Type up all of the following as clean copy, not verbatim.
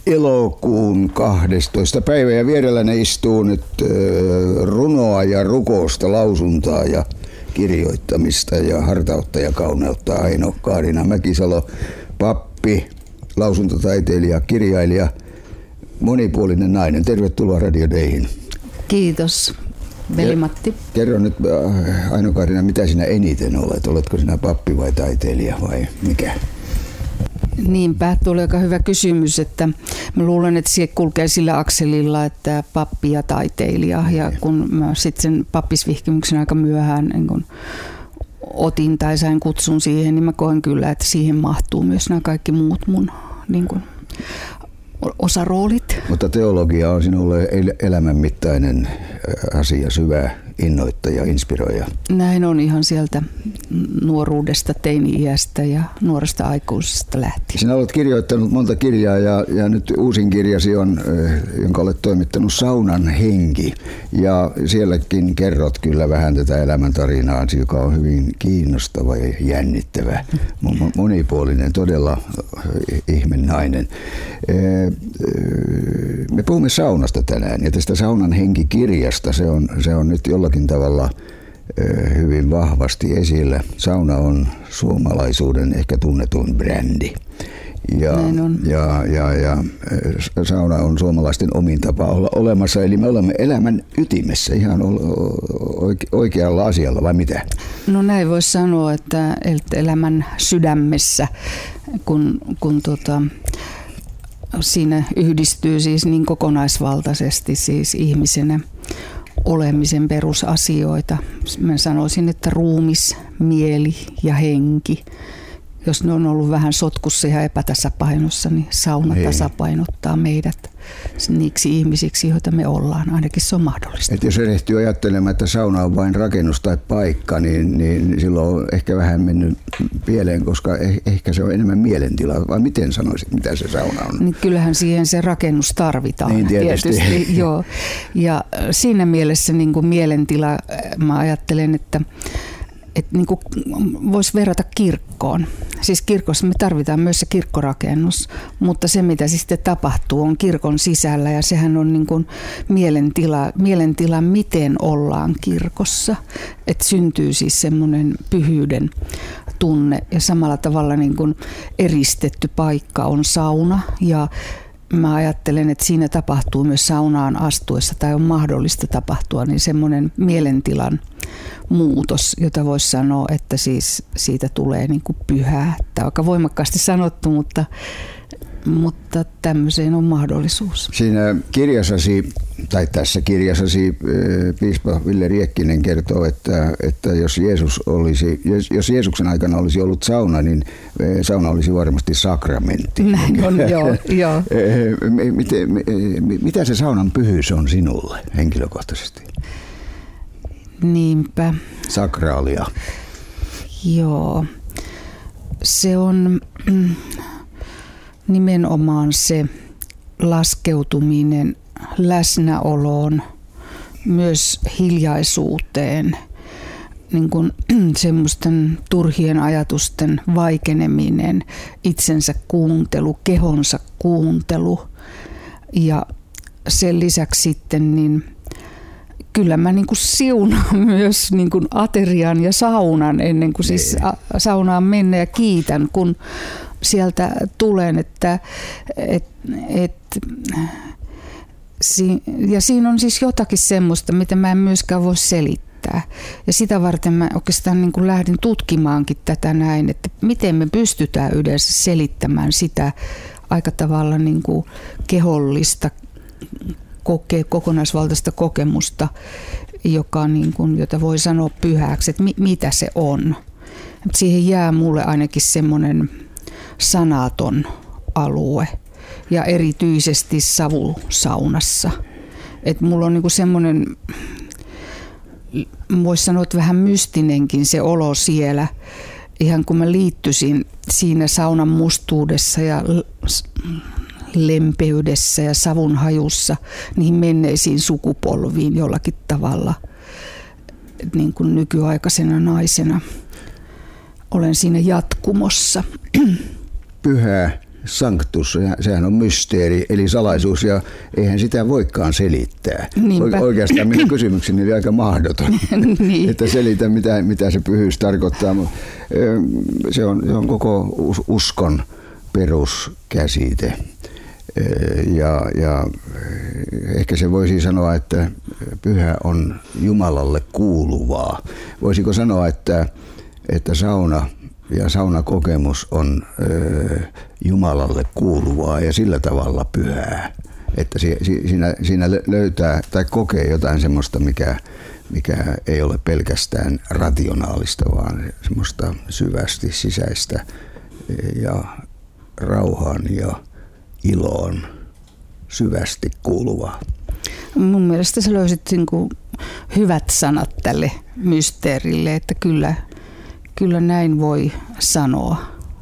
Elokuun 12. päivä ja vierelläni istuu nyt runoa ja rukousta, lausuntaa ja kirjoittamista ja hartautta ja kauneutta Aino Kaarina Mäkisalo, pappi, lausuntotaiteilija, kirjailija, monipuolinen nainen. Tervetuloa Radio Dayhin. Kiitos, Veli-Matti. Kerro nyt Aino Kaarina, mitä sinä eniten olet? Oletko sinä pappi vai taiteilija vai mikä? Niinpä, tuo oli aika hyvä kysymys, että mä luulen, että se kulkee sillä akselilla, että pappi ja taiteilija. Ja kun mä sitten sen pappisvihkimyksen aika myöhään niin kun otin tai sain kutsun siihen, niin mä koen kyllä, että siihen mahtuu myös nämä kaikki muut mun niin kun osaroolit. Mutta teologia on sinulle elämänmittainen asia, syvä innoittaja, inspiroija. Näin on ihan sieltä nuoruudesta, teini-iästä ja nuoresta aikuisesta lähtien. Sinä olet kirjoittanut monta kirjaa ja nyt uusin kirjasi on, jonka olet toimittanut, Saunan henki. Ja sielläkin kerrot kyllä vähän tätä elämäntarinaa, joka on hyvin kiinnostava ja jännittävä, monipuolinen, todella ihmenainen. Me puhumme saunasta tänään ja tästä Saunan henki-kirjasta. Se on nyt jollakin tavalla hyvin vahvasti esillä. Sauna on suomalaisuuden ehkä tunnetuin brändi. Ja sauna on suomalaisten omin tapa olla olemassa. Eli me olemme elämän ytimessä ihan oikealla asialla, vai mitä? No näin voisi sanoa, että elämän sydämessä, kun siinä yhdistyy siis niin kokonaisvaltaisesti siis ihmisenä olemisen perusasioita. Mä sanoisin, että ruumis, mieli ja henki. Jos ne on ollut vähän sotkussa ja epätasapainossa, niin sauna tasapainottaa meidät niiksi ihmisiksi, joita me ollaan. Ainakin se on mahdollista. Et jos erehtyy ajattelemaan, että sauna on vain rakennus tai paikka, niin silloin on ehkä vähän mennyt pieleen, koska ehkä se on enemmän mielentila. Vai miten sanoisit, mitä se sauna on? Niin kyllähän siihen se rakennus tarvitaan. Niin tietysti. Joo. Ja siinä mielessä niin kuin mielentila, mä ajattelen, että niin kuin voisi verrata kirkkoon. Siis kirkossa me tarvitaan myös se kirkkorakennus, mutta se mitä sitten tapahtuu on kirkon sisällä ja sehän on niin kuin mielentila miten ollaan kirkossa. Että syntyy siis semmoinen pyhyyden tunne ja samalla tavalla niin kuin eristetty paikka on sauna ja mä ajattelen, että siinä tapahtuu myös saunaan astuessa tai on mahdollista tapahtua niin semmoinen mielentilan muutos, jota voisi sanoa, että siis siitä tulee niin kuin pyhää. Tämä on aika voimakkaasti sanottu, mutta tämmöiseen on mahdollisuus. Siinä kirjassasi, tai tässä kirjassasi, piispa Ville Riekkinen kertoo, että jos Jeesuksen aikana olisi ollut sauna, niin sauna olisi varmasti sakramentti. Näin on, joo. Mitä se saunan pyhyys on sinulle henkilökohtaisesti? Niinpä. Sakraalia. Joo. Se on nimenomaan se laskeutuminen läsnäoloon, myös hiljaisuuteen, niin kuin semmoisten turhien ajatusten vaikeneminen, itsensä kuuntelu, kehonsa kuuntelu ja sen lisäksi sitten niin kyllä mä niin kuin siunaan myös niin kuin aterian ja saunan ennen kuin siis saunaan mennä ja kiitän, kun sieltä tulen, ja siinä on siis jotakin semmoista, mitä mä en myöskään voi selittää. Ja sitä varten mä oikeastaan niin kuin lähdin tutkimaankin tätä näin, että miten me pystytään yleensä selittämään sitä aika tavalla niin kuin kehollista kokonaisvaltaista kokemusta, joka niin kuin, jota voi sanoa pyhäksi, että mitä se on. Siihen jää mulle ainakin semmoinen sanaton alue ja erityisesti savusaunassa. Et mulla on niinku semmoinen, voisi sanoa, että vähän mystinenkin se olo siellä, ihan kun mä liittyisin siinä saunan mustuudessa ja lempeydessä ja savun hajussa niihin menneisiin sukupolviin jollakin tavalla, niin kuin nykyaikaisena naisena olen siinä jatkumossa. Pyhä sanctus, sehän on mysteeri, eli salaisuus, ja eihän sitä voikaan selittää. Oikeastaan minun kysymykseni oli aika mahdoton, niin. Että selitä, mitä se pyhyys tarkoittaa. Se on koko uskon peruskäsite. Ja ehkä se voisi sanoa, että pyhä on Jumalalle kuuluvaa. Voisiko sanoa, että sauna ja saunakokemus on Jumalalle kuuluvaa ja sillä tavalla pyhää, että siinä löytää tai kokee jotain semmoista, mikä ei ole pelkästään rationaalista, vaan semmoista syvästi sisäistä ja rauhaan ja iloon syvästi kuuluvaa. Mun mielestä sä löysit hyvät sanat tälle mysteerille, että kyllä näin voi sanoa.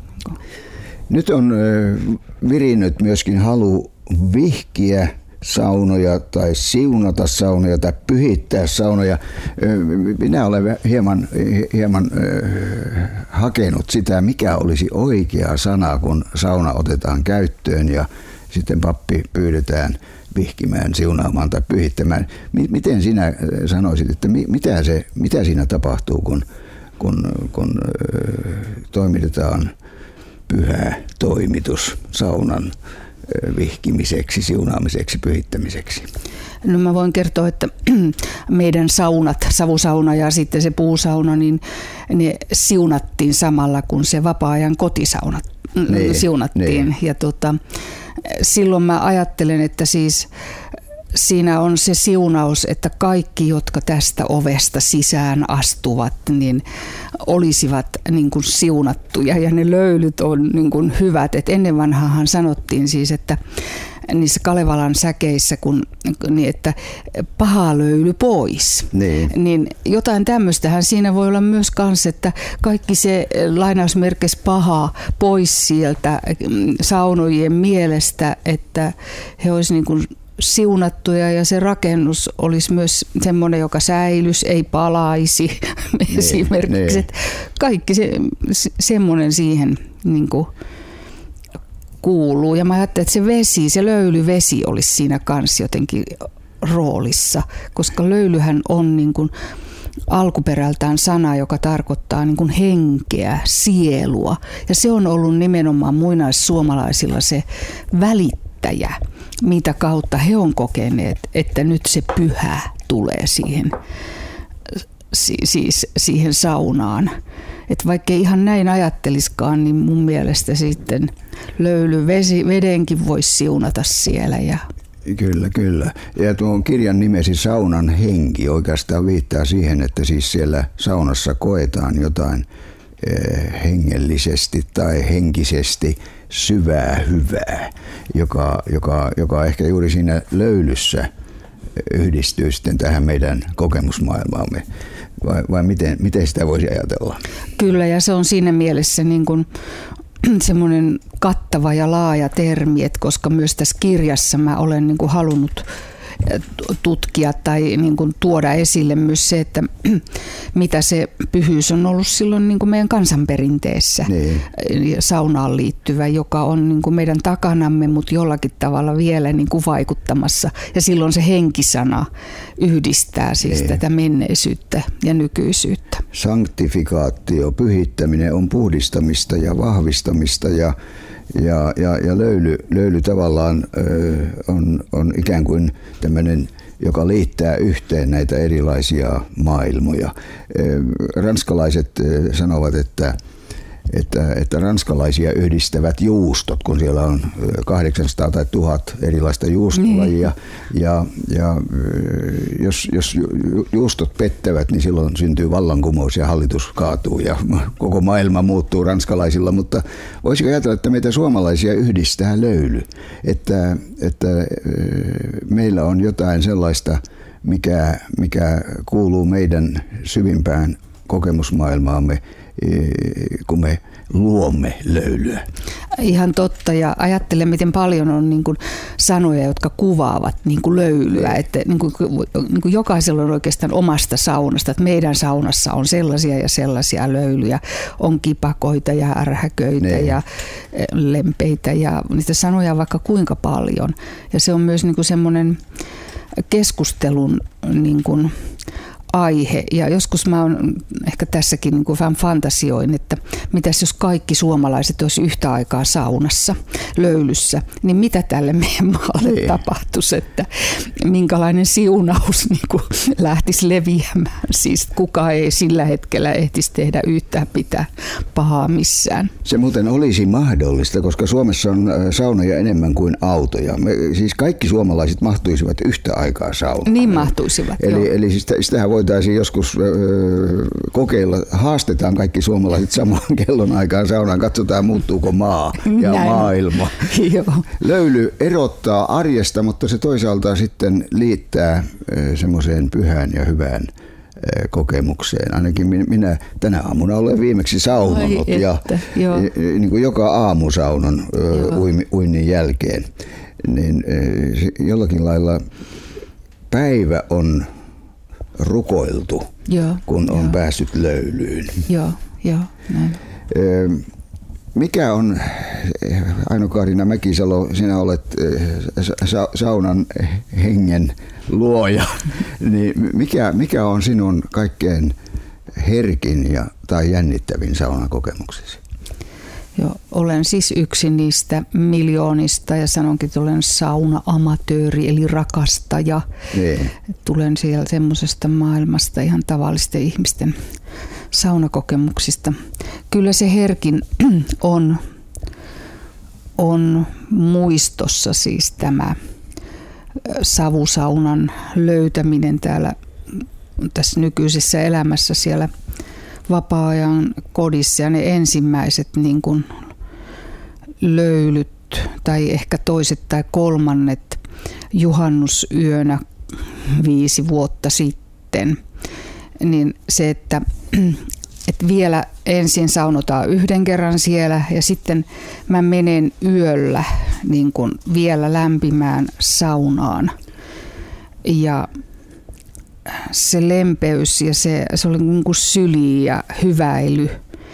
Nyt on virinnyt myöskin halu vihkiä saunoja tai siunata saunoja tai pyhittää saunoja. Minä olen hieman hakenut sitä, mikä olisi oikea sana, kun sauna otetaan käyttöön ja sitten pappi pyydetään vihkimään, siunaamaan tai pyhittämään. Miten sinä sanoisit, että mitä siinä tapahtuu, kun toimitetaan pyhä toimitus saunan vihkimiseksi, siunaamiseksi, pyhittämiseksi? No mä voin kertoa, että meidän saunat, savusauna ja sitten se puusauna, niin ne siunattiin samalla, kun se vapaa-ajan kotisauna siunattiin. Niin. Ja silloin mä ajattelen, että siis siinä on se siunaus, että kaikki, jotka tästä ovesta sisään astuvat, niin olisivat niin kuin siunattuja ja ne löylyt on niin kuin hyvät. Et ennen vanhaahan sanottiin siis, että niissä Kalevalan säkeissä, että paha löyly pois. Niin jotain tämmöistähän siinä voi olla myös kanssa, että kaikki se lainausmerkeissä paha pois sieltä saunojen mielestä, että he olisivat niin kuin siunattuja ja se rakennus olisi myös semmoinen, joka säilyisi, ei palaisi esimerkiksi. Kaikki semmoinen siihen niin kuin kuuluu. Ja mä ajattelin, että se löylyvesi olisi siinä kanssa jotenkin roolissa, koska löylyhän on niin kuin alkuperältään sana, joka tarkoittaa niin kuin henkeä, sielua. Ja se on ollut nimenomaan muinaissuomalaisilla se välittäjä, mitä kautta he on kokeneet, että nyt se pyhä tulee siihen saunaan. Että vaikka ei ihan näin ajatteliskaan, niin mun mielestä sitten löylyvedenkin voisi siunata siellä. Kyllä. Ja tuon kirjan nimesi Saunan henki oikeastaan viittaa siihen, että siis siellä saunassa koetaan jotain hengellisesti tai henkisesti syvää hyvää, joka ehkä juuri siinä löylyssä yhdistyy sitten tähän meidän kokemusmaailmaamme. Vai miten sitä voisi ajatella? Kyllä, ja se on siinä mielessä niin kuin semmoinen kattava ja laaja termi, että koska myös tässä kirjassa mä olen niin kuin halunnut tutkia tai niin kuin tuoda esille myös se, että mitä se pyhyys on ollut silloin niin kuin meidän kansanperinteessä saunaan liittyvä, joka on niin kuin meidän takanamme, mutta jollakin tavalla vielä niin kuin vaikuttamassa. Ja silloin se henkisana yhdistää siis tätä menneisyyttä ja nykyisyyttä. Sanktifikaatio, pyhittäminen on puhdistamista ja vahvistamista ja löyly tavallaan on ikään kuin tämmöinen, joka liittää yhteen näitä erilaisia maailmoja. Ranskalaiset sanovat, että ranskalaisia yhdistävät juustot, kun siellä on 800 tai 1000 erilaista juustolajia. Ja jos juustot pettävät, niin silloin syntyy vallankumous ja hallitus kaatuu ja koko maailma muuttuu ranskalaisilla. Mutta voisiko ajatella, että meitä suomalaisia yhdistää löyly? Että meillä on jotain sellaista, mikä kuuluu meidän syvimpään kokemusmaailmaamme, kun me luomme löylyä. Ihan totta, ja ajattelen, miten paljon on niin kuin sanoja, jotka kuvaavat niin kuin löylyä, että niin kuin jokaisella on oikeastaan omasta saunasta, että meidän saunassa on sellaisia ja sellaisia löylyjä, on kipakoita ja ärhäköitä ja lempeitä ja niitä sanoja vaikka kuinka paljon, ja se on myös niin kuin semmoinen keskustelun niin kuin aihe. Ja joskus mä oon ehkä tässäkin niin kuin vähän fantasioin, että mitäs jos kaikki suomalaiset olisi yhtä aikaa saunassa, löylyssä, niin mitä tälle meidän maalle tapahtuisi, että minkälainen siunaus niin kuin lähtisi leviämään. Siis kukaan ei sillä hetkellä ehtisi tehdä yhtään pitää pahaa missään. Se muuten olisi mahdollista, koska Suomessa on saunoja enemmän kuin autoja. Siis kaikki suomalaiset mahtuisivat yhtä aikaa saunaan. Niin mahtuisivat, eli sitähän voitaisiin joskus kokeilla. Haastetaan kaikki suomalaiset samaan kellon aikaan saunaan. Katsotaan, muuttuuko maa ja maailma. Löyly erottaa arjesta, mutta se toisaalta sitten liittää semmoiseen pyhään ja hyvään kokemukseen. Ainakin minä tänä aamuna olen viimeksi saunonut ja niin kuin joka aamu saunon uinnin jälkeen. Niin jollakin lailla päivä on rukoiltu, kun on päässyt löylyyn. Joo, näin. Mikä on, Aino-Kaarina Mäkisalo, sinä olet saunan hengen luoja, niin mikä on sinun kaikkein herkin tai jännittävin saunakokemuksesi? Joo, olen siis yksi niistä miljoonista ja sanonkin, että olen sauna-amatööri eli rakastaja. Tulen siellä semmoisesta maailmasta ihan tavallisten ihmisten saunakokemuksista. Kyllä se herkin on muistossa siis tämä savusaunan löytäminen tässä nykyisessä elämässä siellä vapaa-ajan kodissa ja ne ensimmäiset niin kuin löylyt tai ehkä toiset tai kolmannet juhannusyönä 5 vuotta sitten, niin se, että vielä ensin saunotaan yhden kerran siellä ja sitten mä menen yöllä niin kuin vielä lämpimään saunaan ja se lempeys ja se oli niin kuin syli ja hyväily,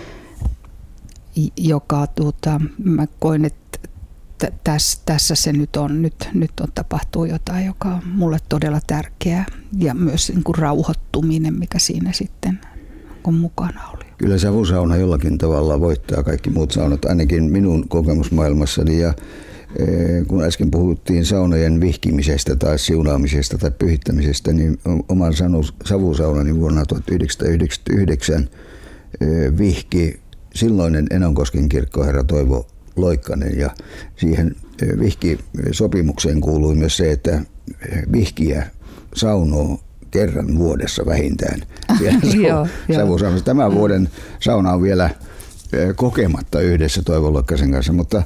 joka mä koin, että tässä se nyt on tapahtuu jotain, joka on mulle todella tärkeää ja myös niin kuin rauhoittuminen, mikä siinä sitten kun mukana oli. Kyllä savusauna jollakin tavalla voittaa kaikki muut saunat, ainakin minun kokemusmaailmassani. Ja kun äsken puhuttiin saunojen vihkimisestä tai siunaamisesta tai pyhittämisestä, niin oman savusaunani vuonna 1999 vihki silloinen Enonkosken kirkkoherra Toivo Loikkanen, ja siihen vihkisopimukseen kuului myös se, että vihkiä saunoo kerran vuodessa vähintään savusaunassa. Tämän vuoden sauna on vielä kokematta yhdessä Toivo Loikkasen kanssa, mutta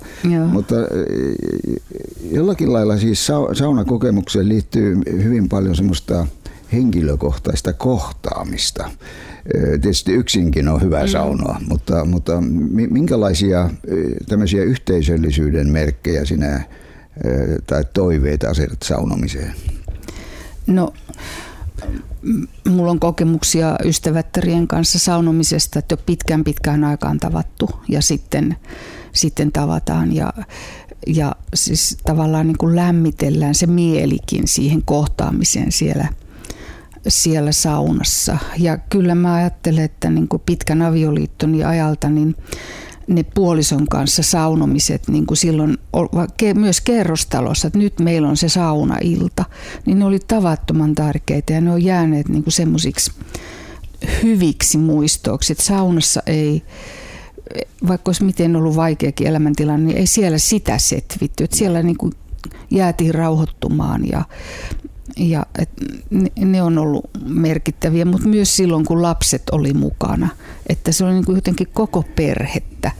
jollakin lailla siis saunakokemukseen liittyy hyvin paljon semmoista henkilökohtaista kohtaamista. Tietysti yksinkin on hyvä saunoa, mutta minkälaisia tämmöisiä yhteisöllisyyden merkkejä sinä tai toiveita asetat saunomiseen? No, mulla on kokemuksia ystävättärien kanssa saunomisesta, että on pitkään aikaan tavattu ja sitten tavataan ja siis tavallaan niin kuin lämmitellään se mielikin siihen kohtaamiseen siellä saunassa. Ja kyllä mä ajattelen, että niin kuin pitkän avioliittoni ajalta niin ne puolison kanssa saunomiset niin kuin silloin myös kerrostalossa, että nyt meillä on se saunailta, niin ne oli tavattoman tärkeitä ja ne on jääneet niin kuin semmoisiksi hyviksi muistoiksi, että saunassa ei, vaikka olisi miten ollut vaikeakin elämäntilanne, niin ei siellä sitä setvitty, että siellä niin kuin jäätiin rauhoittumaan ja ne on ollut merkittäviä, mutta myös silloin, kun lapset oli mukana, että se oli niin kuin jotenkin koko perhettä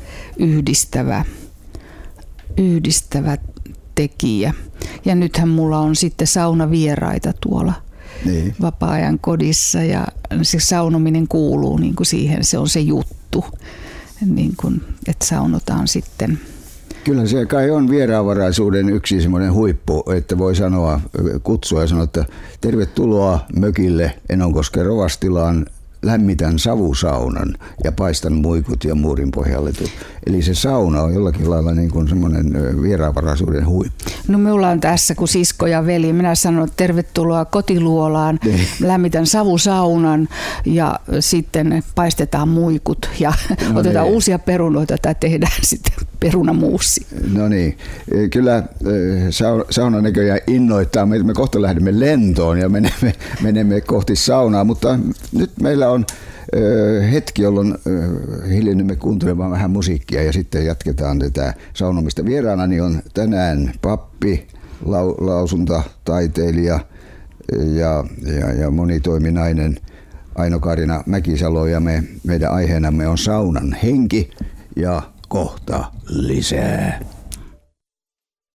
yhdistävä tekijä. Ja nythän mulla on sitten saunavieraita tuolla vapaa-ajan kodissa ja se saunominen kuuluu niin kuin siihen, se on se juttu. niin kuin, että saunotaan sitten. Kyllä se kai on vieraanvaraisuuden yksi semmoinen huippu, että voi kutsua ja sanoa, että tervetuloa mökille Enonkosken Rovastilaan, lämmitän savusaunan ja paistan muikut ja muurin pohjalle. Eli se sauna on jollakin lailla niin kuin semmoinen vieraanvaraisuuden huippu. No me ollaan tässä kuin sisko ja veli. Minä sanon, että tervetuloa kotiluolaan, lämmitän savusaunan ja sitten paistetaan muikut ja otetaan uusia perunoita tai tehdään sitten perunamuusi. No niin, kyllä sauna näköjään innoittaa. Me kohta lähdemme lentoon ja menemme kohti saunaa, mutta nyt meillä on hetki, jolloin hiljennymme kuuntelemaan vähän musiikkia ja sitten jatketaan tätä saunomista. Vieraanani on tänään pappi, lausuntataiteilija ja monitoiminainen Aino-Kaarina Mäkisalo, ja meidän aiheenamme on saunan henki, ja kohta lisää.